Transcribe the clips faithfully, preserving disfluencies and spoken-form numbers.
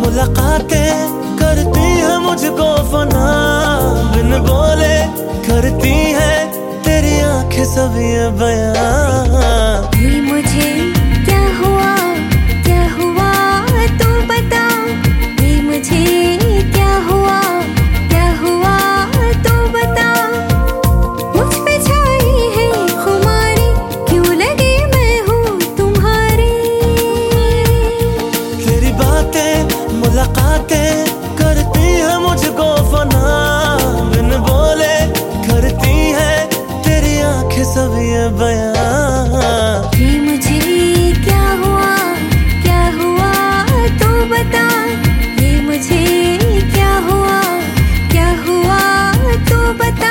मुलाकातें करती है मुझको फना, बिन बोले करती है तेरी आंखें सब ये बयां। ये मुझे क्या हुआ क्या हुआ तू बता, ये मुझे क्या हुआ क्या हुआ तू बता। मुझ पे छाई है खुमारी, क्यों लगी मैं हूँ तुम्हारी। तेरी बातें मुलाकातें करती है मुझको फना, बिन बोले करती है तेरी आंखें सब ये बयां। ये मुझे क्या हुआ क्या हुआ तू बता, ये मुझे क्या हुआ क्या हुआ तू बता।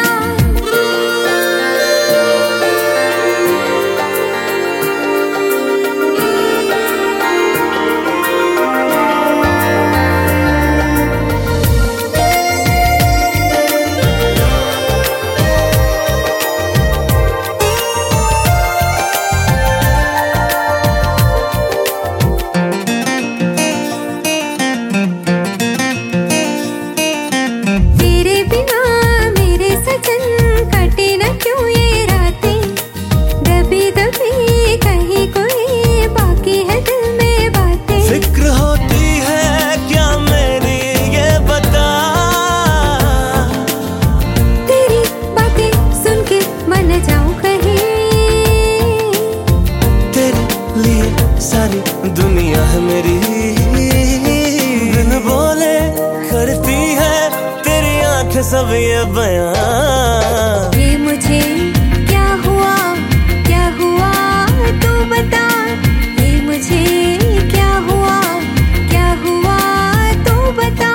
सारी दुनिया है मेरी, बिन बोले करती है तेरी आंखें सब ये बयां। ये मुझे क्या हुआ क्या हुआ तू बता, ये मुझे क्या हुआ क्या हुआ तू बता।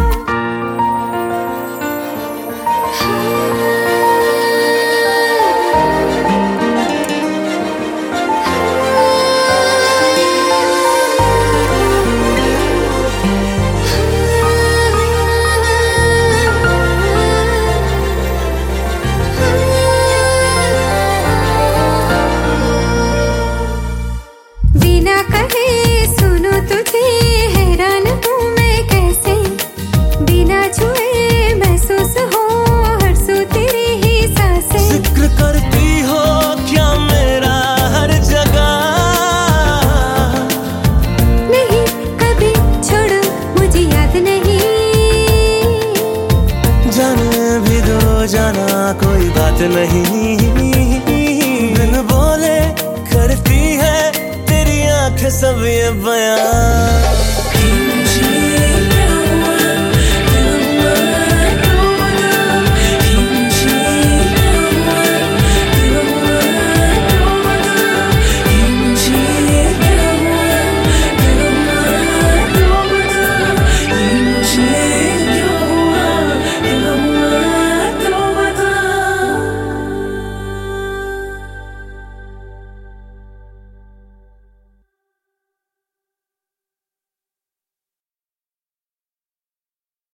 बिना कहे सुनो तुझे हैरान हूँ मैं कैसे, बिना छुए महसूस हो हर सू तेरी ही सांसें। जिक्र करती हो क्या मेरा हर जगह, नहीं कभी छोड़ो मुझे याद नहीं। जाने भी दो जाना कोई बात नहीं, बिन बोले करती है सब ये बयां।